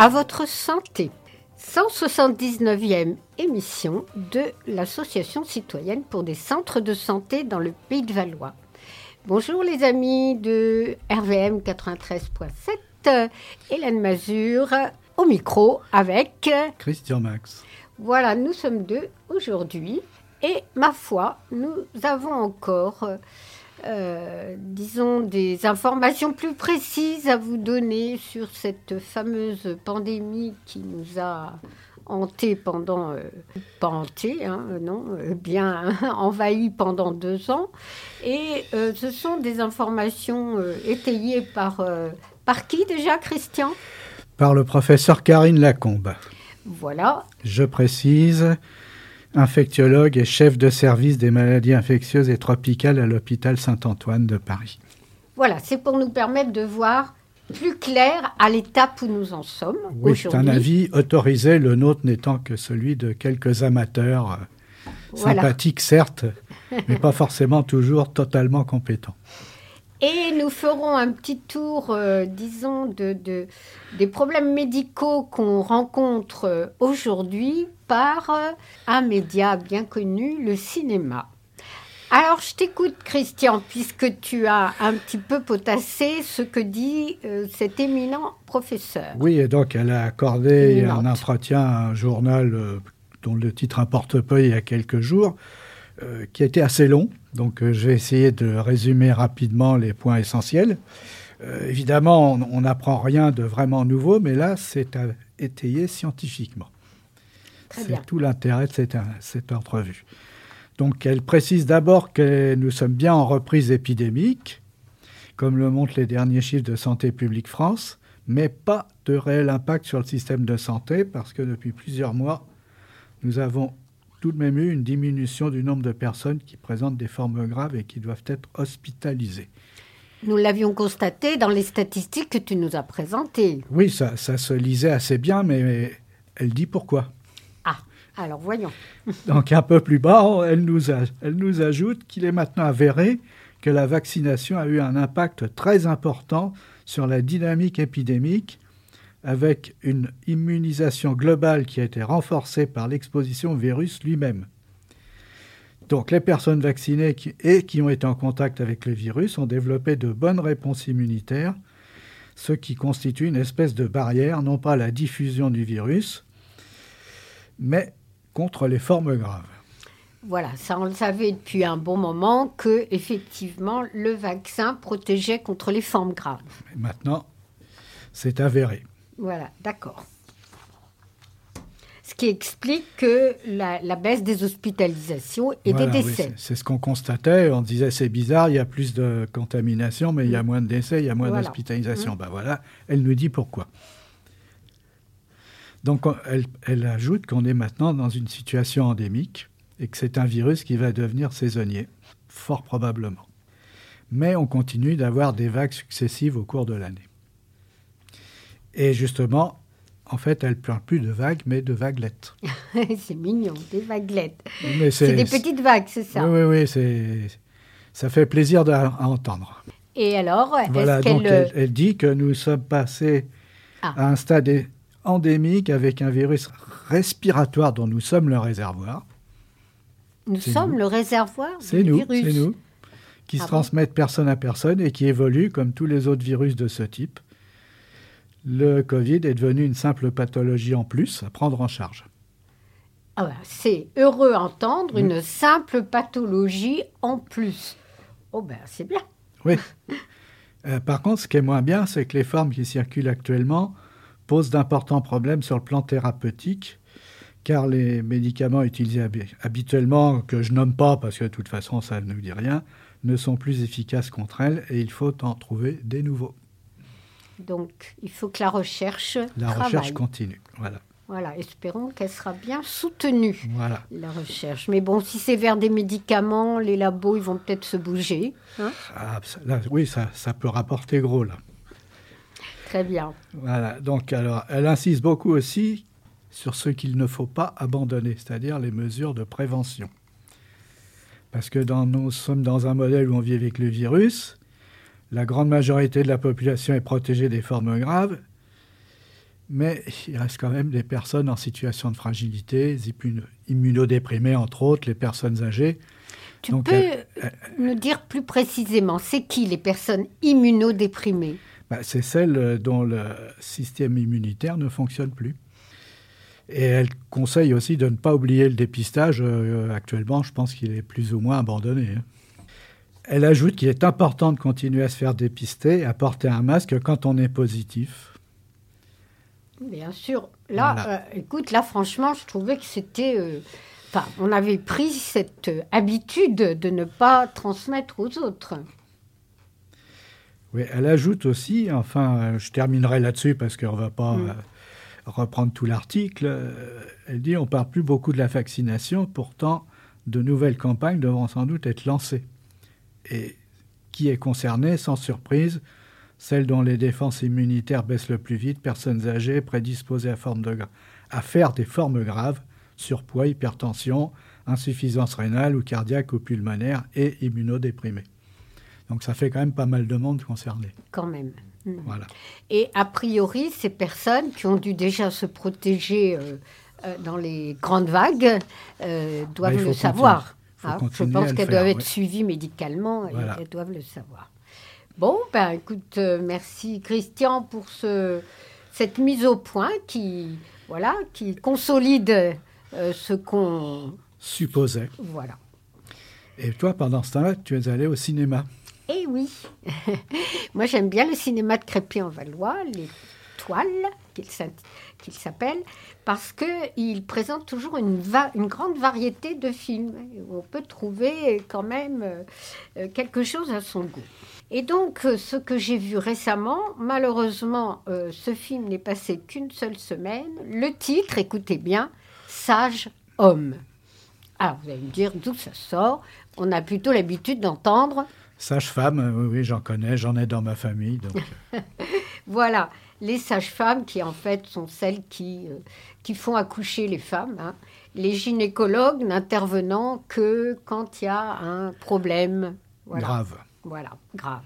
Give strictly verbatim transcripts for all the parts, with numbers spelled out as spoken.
À votre santé. cent soixante-dix-neuvième émission de l'Association citoyenne pour des centres de santé dans le Pays de Valois. Bonjour les amis de R V M quatre-vingt-treize point sept, Hélène Mazur au micro avec Christian Max. Voilà, nous sommes deux aujourd'hui et ma foi, nous avons encore, euh, disons, des informations plus précises à vous donner sur cette fameuse pandémie qui nous a hanté pendant, euh, pas hanté, hein, non, euh, bien envahi pendant deux ans. Et euh, ce sont des informations euh, étayées par, euh, par qui déjà, Christian ? Par le professeur Karine Lacombe. Voilà. Je précise, infectiologue et chef de service des maladies infectieuses et tropicales à l'hôpital Saint-Antoine de Paris. Voilà, c'est pour nous permettre de voir plus clair à l'étape où nous en sommes oui, aujourd'hui. C'est un avis autorisé, le nôtre n'étant que celui de quelques amateurs euh, voilà. sympathiques certes, mais pas forcément toujours totalement compétents. Et nous ferons un petit tour, euh, disons, de, de, des problèmes médicaux qu'on rencontre euh, aujourd'hui par euh, un média bien connu, le cinéma. Alors, je t'écoute, Christian, puisque tu as un petit peu potassé ce que dit euh, cet éminent professeur. Oui, et donc elle a accordé Éminente. un entretien à un journal euh, dont le titre importe peu il y a quelques jours, euh, qui a été assez long. Donc, euh, je vais essayer de résumer rapidement les points essentiels. Euh, évidemment, on n'apprend rien de vraiment nouveau, mais là, c'est à étayer scientifiquement. Très c'est bien. tout l'intérêt de cette, cette entrevue. Donc, elle précise d'abord que nous sommes bien en reprise épidémique, comme le montrent les derniers chiffres de Santé publique France, mais pas de réel impact sur le système de santé, parce que depuis plusieurs mois, nous avons tout de même eu une diminution du nombre de personnes qui présentent des formes graves et qui doivent être hospitalisées. Nous l'avions constaté dans les statistiques que tu nous as présentées. Oui, ça, ça se lisait assez bien, mais, mais elle dit pourquoi. Ah, alors voyons. Donc un peu plus bas, elle nous, a, elle nous ajoute qu'il est maintenant avéré que la vaccination a eu un impact très important sur la dynamique épidémique, avec une immunisation globale qui a été renforcée par l'exposition au virus lui-même. Donc les personnes vaccinées qui, et qui ont été en contact avec le virus ont développé de bonnes réponses immunitaires, ce qui constitue une espèce de barrière, non pas à la diffusion du virus, mais contre les formes graves. Voilà, ça on le savait depuis un bon moment que effectivement le vaccin protégeait contre les formes graves. Et maintenant, c'est avéré. Voilà, d'accord. Ce qui explique que la, la baisse des hospitalisations et Voilà, des oui, décès. c'est, c'est ce qu'on constatait. On disait c'est bizarre, il y a plus de contamination, mais mmh. il y a moins de décès, il y a moins voilà. d'hospitalisation. Mmh. Ben voilà, elle nous dit pourquoi. Donc elle, elle ajoute qu'on est maintenant dans une situation endémique et que c'est un virus qui va devenir saisonnier, fort probablement. Mais on continue d'avoir des vagues successives au cours de l'année. Et justement, en fait, elle ne parle plus de vagues, mais de vaguelettes. C'est mignon, des vaguelettes. Mais c'est, c'est des petites vagues, c'est ça? Oui, oui, oui, c'est, ça fait plaisir à, à entendre. Et alors, voilà, est-ce donc qu'elle... Elle, elle dit que nous sommes passés ah. à un stade endémique avec un virus respiratoire dont nous sommes le réservoir. Nous c'est sommes nous. le réservoir c'est du nous, virus. C'est nous, qui ah se bon transmettent personne à personne et qui évoluent comme tous les autres virus de ce type. Le Covid est devenu une simple pathologie en plus à prendre en charge. Ah ben, c'est heureux à entendre, mmh. une simple pathologie en plus. Oh ben, c'est bien. Oui. euh, par contre, ce qui est moins bien, c'est que les formes qui circulent actuellement posent d'importants problèmes sur le plan thérapeutique, car les médicaments utilisés hab- habituellement, que je nomme pas parce que de toute façon ça ne nous dit rien, ne sont plus efficaces contre elles et il faut en trouver des nouveaux. Donc, il faut que la recherche La travaille. recherche continue, voilà. Voilà, espérons qu'elle sera bien soutenue, voilà. la recherche. Mais bon, si c'est vers des médicaments, les labos, ils vont peut-être se bouger. Hein ah, là, oui, ça, ça peut rapporter gros, là. Très bien. Voilà, donc alors, elle insiste beaucoup aussi sur ce qu'il ne faut pas abandonner, c'est-à-dire les mesures de prévention. Parce que dans, nous sommes dans un modèle où on vit avec le virus, la grande majorité de la population est protégée des formes graves, Mais il reste quand même des personnes en situation de fragilité, les immunodéprimés entre autres, les personnes âgées. Tu Donc, peux elle, elle, nous dire plus précisément, c'est qui les personnes immunodéprimées? bah, c'est celles dont le système immunitaire ne fonctionne plus. Et elle conseille aussi de ne pas oublier le dépistage. Euh, actuellement, je pense qu'il est plus ou moins abandonné. Hein. Elle ajoute qu'il est important de continuer à se faire dépister et à porter un masque quand on est positif. Bien sûr. Là, voilà. euh, écoute, là, franchement, je trouvais que c'était... Euh, enfin, on avait pris cette euh, habitude de ne pas transmettre aux autres. Oui, elle ajoute aussi, enfin, je terminerai là-dessus parce qu'on ne va pas... Mm. Euh, reprendre tout l'article, euh, elle dit on ne parle plus beaucoup de la vaccination, pourtant de nouvelles campagnes devront sans doute être lancées. Et qui est concerné, sans surprise, celle dont les défenses immunitaires baissent le plus vite, personnes âgées prédisposées à, forme de, à faire des formes graves, surpoids, hypertension, insuffisance rénale ou cardiaque ou pulmonaire et immunodéprimés. Donc ça fait quand même pas mal de monde concerné. Quand même. Voilà. Et a priori, ces personnes qui ont dû déjà se protéger euh, euh, dans les grandes vagues euh, doivent le savoir. Hein, je pense qu'elles doivent être oui. suivies médicalement voilà. et elles doivent le savoir. Bon, ben écoute, euh, merci Christian pour ce, cette mise au point qui, voilà, qui consolide euh, ce qu'on supposait. Voilà. Et toi, pendant ce temps-là, tu es allé au cinéma. Eh oui, moi j'aime bien le cinéma de Crépy-en-Valois, les Toiles, qu'il, qu'il s'appelle, parce qu'il présente toujours une, va- une grande variété de films, où on peut trouver quand même euh, quelque chose à son goût. Et donc, euh, ce que j'ai vu récemment, malheureusement, euh, ce film n'est passé qu'une seule semaine. Le titre, écoutez bien, Sage homme. Alors, vous allez me dire d'où ça sort. On a plutôt l'habitude d'entendre... Sage-femme, oui, oui, j'en connais, j'en ai dans ma famille. Donc. Voilà, les sages-femmes qui, en fait, sont celles qui, euh, qui font accoucher les femmes. Hein. Les gynécologues n'intervenant que quand il y a un problème. Voilà. Grave. Voilà, grave.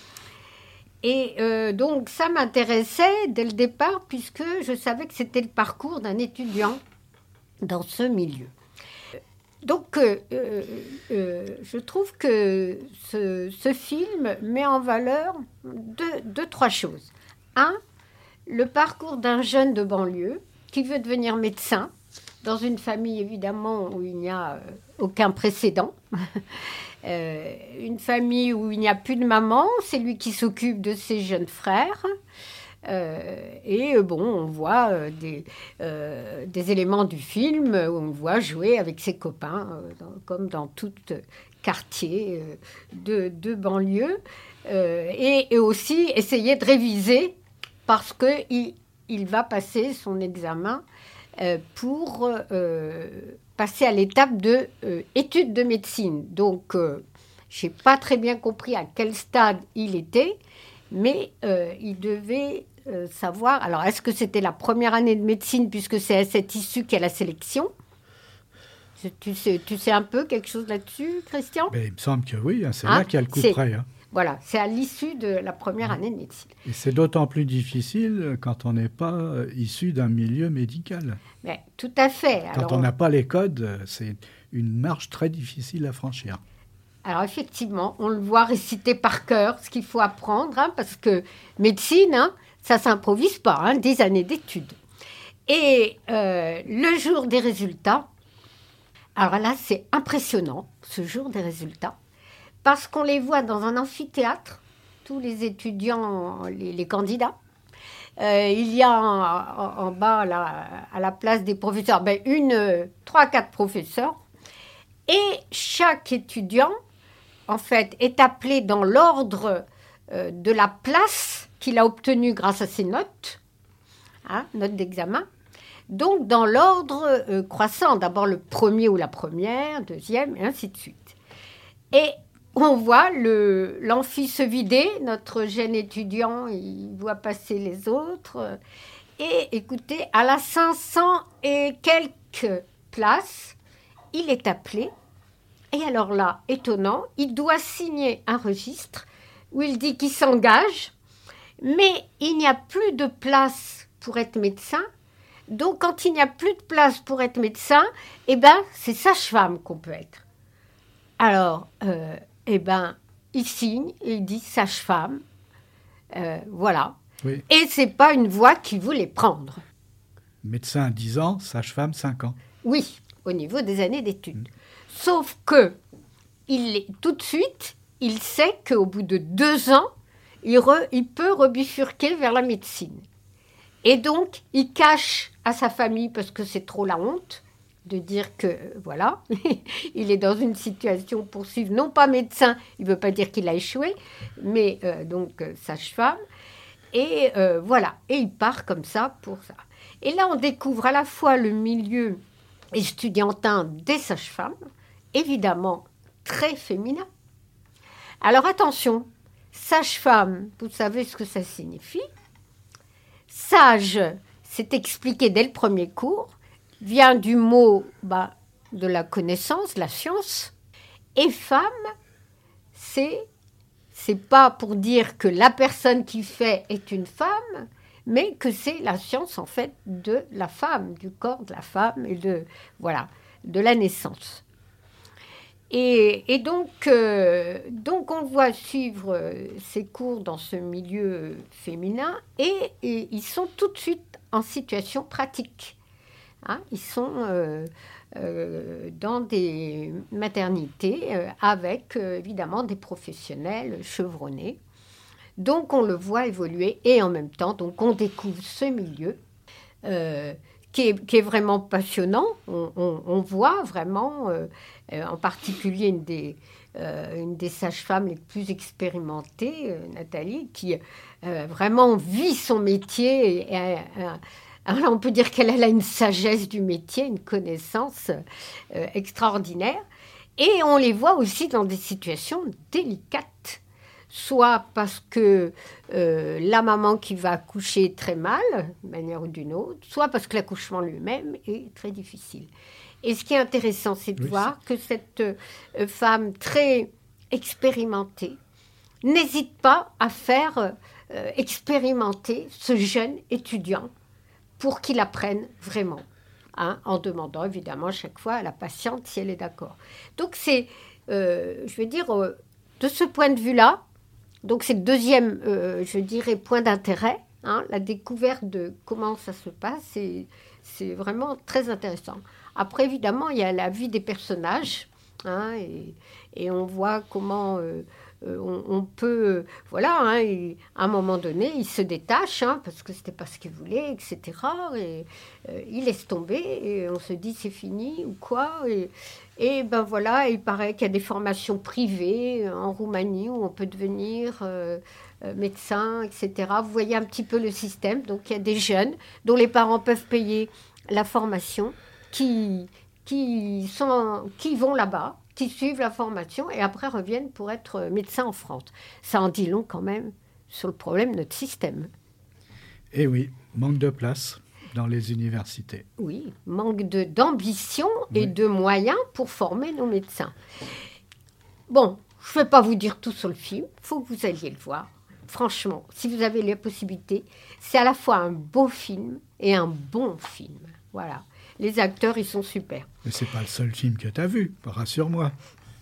Et euh, donc, ça m'intéressait dès le départ, puisque je savais que c'était le parcours d'un étudiant dans ce milieu. Donc, euh, euh, je trouve que ce, ce film met en valeur deux, deux, trois choses. Un, le parcours d'un jeune de banlieue qui veut devenir médecin, dans une famille, évidemment, où il n'y a aucun précédent. euh, une famille où il n'y a plus de maman, c'est lui qui s'occupe de ses jeunes frères. Euh, et bon, on voit euh, des, euh, des éléments du film où on voit jouer avec ses copains, euh, dans, comme dans tout quartier euh, de, de banlieue, euh, et, et aussi essayer de réviser parce qu'il il va passer son examen euh, pour euh, passer à l'étape de euh, études de médecine. Donc, euh, je n'ai pas très bien compris à quel stade il était, mais euh, il devait euh, savoir... Alors, est-ce que c'était la première année de médecine, puisque c'est à cette issue qu'il y a la sélection ? Tu sais, tu sais un peu quelque chose là-dessus, Christian ? Ben, il me semble que oui, hein, c'est hein, là qu'il y a le coup près. Hein. Voilà, c'est à l'issue de la première année de médecine. Et c'est d'autant plus difficile quand on n'est pas issu d'un milieu médical. Mais, tout à fait. Quand Alors, on n'a pas les codes, c'est une marche très difficile à franchir. Alors, effectivement, on le voit réciter par cœur ce qu'il faut apprendre, hein, parce que médecine, hein, ça ne s'improvise pas, hein, des années d'études. Et euh, le jour des résultats, alors là, c'est impressionnant, ce jour des résultats, parce qu'on les voit dans un amphithéâtre, tous les étudiants, les, les candidats. Euh, il y a en, en, en bas, là, à la place des professeurs, ben, une, trois, quatre professeurs. Et chaque étudiant, en fait, est appelé dans l'ordre euh, de la place qu'il a obtenue grâce à ses notes, hein, notes d'examen. Donc, dans l'ordre euh, croissant, d'abord le premier ou la première, deuxième, et ainsi de suite. Et on voit le, l'amphi se vider, notre jeune étudiant, il voit passer les autres. Et écoutez, à la cinq cents et quelques places, il est appelé. Et alors là, étonnant, il doit signer un registre où il dit qu'il s'engage, mais il n'y a plus de place pour être médecin. Donc, quand il n'y a plus de place pour être médecin, eh ben, c'est sage-femme qu'on peut être. Alors, euh, eh ben, il signe et il dit sage-femme. Euh, voilà. Oui. Et c'est pas une voie qu'il voulait prendre. Médecin dix ans, sage-femme cinq ans. Oui, au niveau des années d'études. Mmh. Sauf que, il, tout de suite, il sait qu'au bout de deux ans, il, re, il peut rebifurquer vers la médecine. Et donc, il cache à sa famille, parce que c'est trop la honte, de dire que, voilà, il est dans une situation pour suivre, non pas médecin, il ne veut pas dire qu'il a échoué, mais euh, donc euh, sage-femme. Et euh, voilà, et il part comme ça pour ça. Et là, on découvre à la fois le milieu estudiantin des sages-femmes, évidemment très féminin. Alors attention, sage-femme, vous savez ce que ça signifie. Sage, c'est expliqué dès le premier cours, vient du mot bah, de la connaissance, la science. Et femme, c'est, c'est pas pour dire que la personne qui fait est une femme, mais que c'est la science, en fait, de la femme, du corps de la femme et de, voilà, de la naissance. Et, et donc, euh, donc, on voit suivre euh, ces cours dans ce milieu féminin et, et ils sont tout de suite en situation pratique. Hein, ils sont euh, euh, dans des maternités euh, avec, euh, évidemment, des professionnels chevronnés. Donc, on le voit évoluer et en même temps, donc, on découvre ce milieu euh, qui, est, qui est vraiment passionnant. On, on, on voit vraiment, euh, euh, en particulier, une des, euh, une des sages-femmes les plus expérimentées, euh, Nathalie, qui euh, vraiment vit son métier. Et, et, et, alors, on peut dire qu'elle a une sagesse du métier, une connaissance euh, extraordinaire. Et on les voit aussi dans des situations délicates. Soit parce que euh, la maman qui va accoucher très mal, d'une manière ou d'une autre, soit parce que l'accouchement lui-même est très difficile. Et ce qui est intéressant, c'est de oui, voir c'est... que cette euh, femme très expérimentée n'hésite pas à faire euh, expérimenter ce jeune étudiant pour qu'il apprenne vraiment, hein, en demandant évidemment à chaque fois à la patiente si elle est d'accord. Donc c'est, euh, je vais dire, euh, de ce point de vue-là, donc c'est le deuxième, euh, je dirais, point d'intérêt, hein, la découverte de comment ça se passe, c'est, c'est vraiment très intéressant. Après, évidemment, il y a la vie des personnages, hein, et, et on voit comment euh, euh, on, on peut, euh, voilà, hein, et à un moment donné, il se détache, hein, parce que c'était pas ce qu'il voulait, et cetera. Et euh, il laisse tomber, et on se dit c'est fini ou quoi. Et, et ben voilà, il paraît qu'il y a des formations privées en Roumanie où on peut devenir euh, euh, médecin, et cetera. Vous voyez un petit peu le système. Donc il y a des jeunes dont les parents peuvent payer la formation, qui, qui, sont, qui vont là-bas, qui suivent la formation et après reviennent pour être médecins en France. Ça en dit long quand même sur le problème de notre système. Eh oui, manque de place dans les universités. Oui, manque de, d'ambition et oui. de moyens pour former nos médecins. Bon, je ne vais pas vous dire tout sur le film, il faut que vous alliez le voir. Franchement, si vous avez la possibilité, c'est à la fois un beau film et un bon film. Voilà. Les acteurs, ils sont super. Mais ce n'est pas le seul film que tu as vu, rassure-moi. Comment ?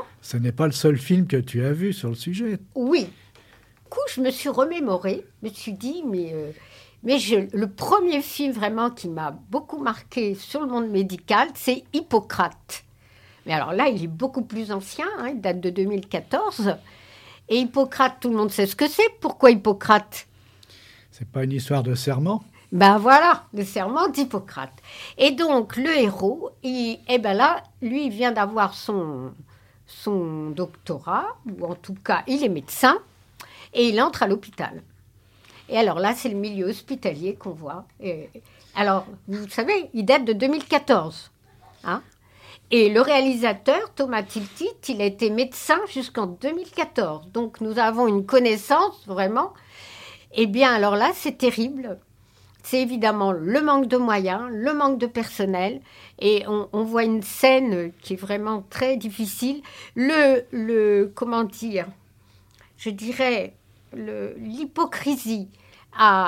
Ce n'est pas le seul film que tu as vu sur le sujet. Oui. Du coup, je me suis remémorée, je me suis dit, mais, euh, mais je, le premier film vraiment qui m'a beaucoup marqué sur le monde médical, c'est Hippocrate. Mais alors là, il est beaucoup plus ancien, hein, il date de deux mille quatorze. Et Hippocrate, tout le monde sait ce que c'est. Pourquoi Hippocrate ? C'est pas une histoire de serment ? Ben voilà, le serment d'Hippocrate. Et donc, le héros, il, eh ben là, lui, il vient d'avoir son, son doctorat, ou en tout cas, il est médecin, et il entre à l'hôpital. Et alors là, c'est le milieu hospitalier qu'on voit. Et, alors, vous savez, il date de deux mille quatorze. Hein ? Et le réalisateur, Thomas Tiltit, il a été médecin jusqu'en deux mille quatorze. Donc, nous avons une connaissance, vraiment. Eh bien, alors là, c'est terrible. C'est évidemment le manque de moyens, le manque de personnel. Et on, on voit une scène qui est vraiment très difficile. Le, le comment dire, je dirais, le, l'hypocrisie à,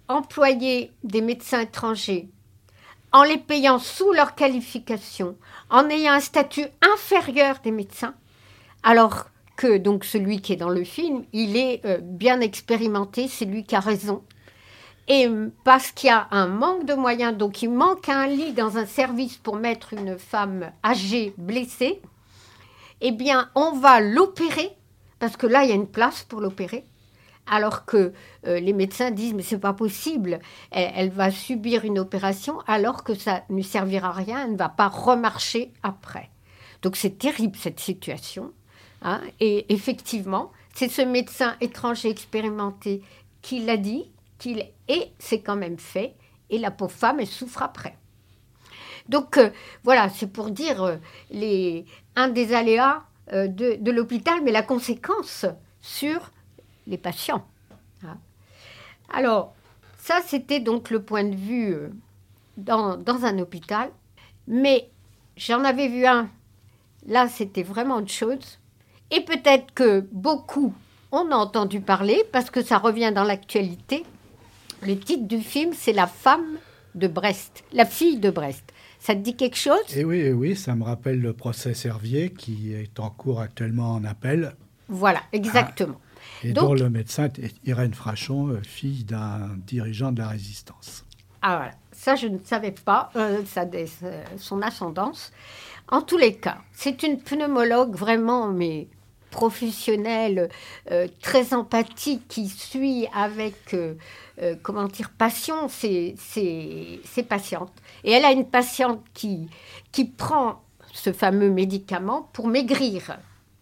employer des médecins étrangers en les payant sous leur qualification, en ayant un statut inférieur des médecins, alors que donc celui qui est dans le film, il est euh, bien expérimenté, c'est lui qui a raison. Et parce qu'il y a un manque de moyens, donc il manque un lit dans un service pour mettre une femme âgée, blessée, eh bien, on va l'opérer, parce que là, il y a une place pour l'opérer, alors que euh, les médecins disent, mais c'est pas possible, elle, elle va subir une opération, alors que ça ne lui servira à rien, elle ne va pas remarcher après. Donc, c'est terrible, cette situation. Hein, et effectivement, c'est ce médecin étranger expérimenté qui l'a dit, qu'il, et c'est quand même fait, et la pauvre femme, elle souffre après. Donc, euh, voilà, c'est pour dire euh, les, un des aléas euh, de, de l'hôpital, mais la conséquence sur les patients. Hein. Alors, ça, c'était donc le point de vue euh, dans, dans un hôpital, mais j'en avais vu un, là, c'était vraiment autre chose, et peut-être que beaucoup, on a entendu parler, parce que ça revient dans l'actualité. Le titre du film, c'est La femme de Brest, la fille de Brest. Ça te dit quelque chose ? Eh oui, eh oui, ça me rappelle le procès Servier qui est en cours actuellement en appel. Voilà, exactement. Ah, et Donc, dont le médecin est Irène Frachon, fille d'un dirigeant de la Résistance. Ah voilà, ça je ne savais pas, euh, ça, euh, son ascendance. En tous les cas, c'est une pneumologue vraiment, mais professionnelle, euh, très empathique, qui suit avec, euh, euh, comment dire, passion ses, ses, ses patientes. Et elle a une patiente qui, qui prend ce fameux médicament pour maigrir.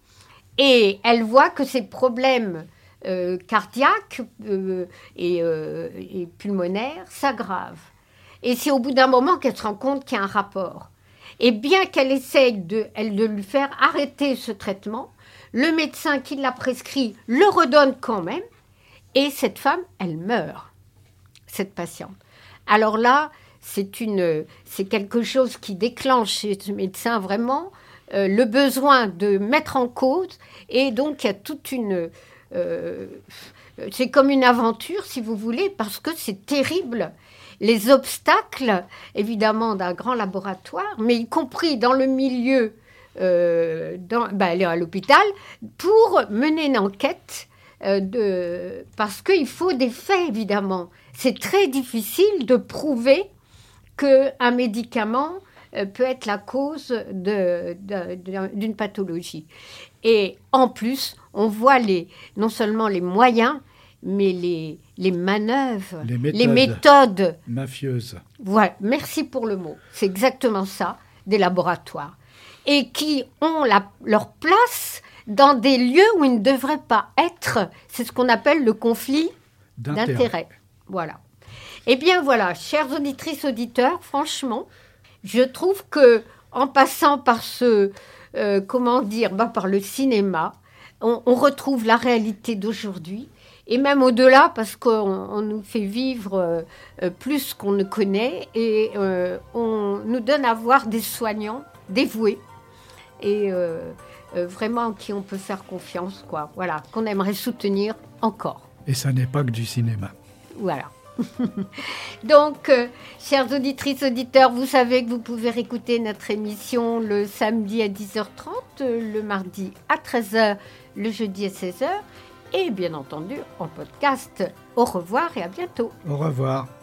Et elle voit que ses problèmes euh, cardiaques euh, et, euh, et pulmonaires s'aggravent. Et c'est au bout d'un moment qu'elle se rend compte qu'il y a un rapport. Et bien qu'elle essaye de, elle, de lui faire arrêter ce traitement, le médecin qui l'a prescrit le redonne quand même, et cette femme, elle meurt, cette patiente. Alors là, c'est, une, c'est quelque chose qui déclenche chez ce médecin vraiment euh, le besoin de mettre en cause, et donc il y a toute une... Euh, c'est comme une aventure, si vous voulez, parce que c'est terrible. Les obstacles, évidemment, d'un grand laboratoire, mais y compris dans le milieu... Euh, dans, ben, aller à l'hôpital pour mener une enquête euh, de, parce qu'il faut des faits, évidemment. C'est très difficile de prouver qu'un médicament euh, peut être la cause de, de, de, d'une pathologie. Et en plus, on voit les, non seulement les moyens, mais les, les manœuvres, les méthodes, les méthodes mafieuses. Voilà, merci pour le mot. C'est exactement ça, des laboratoires. Et qui ont la, leur place dans des lieux où ils ne devraient pas être. C'est ce qu'on appelle le conflit d'intérêt. d'intérêt. Voilà. Eh bien voilà, chères auditrices, auditeurs, franchement, je trouve que en passant par ce, euh, comment dire, bah, par le cinéma, on, on retrouve la réalité d'aujourd'hui. Et même au-delà, parce qu'on on nous fait vivre euh, plus qu'on ne connaît, et euh, on nous donne à voir des soignants dévoués, et euh, euh, vraiment qui on peut faire confiance, quoi. Voilà, qu'on aimerait soutenir encore. Et ça n'est pas que du cinéma. Voilà. Donc, euh, chères auditrices, auditeurs, vous savez que vous pouvez réécouter notre émission le samedi à dix heures trente, le mardi à treize heures, le jeudi à seize heures, et bien entendu en podcast. Au revoir et à bientôt. Au revoir.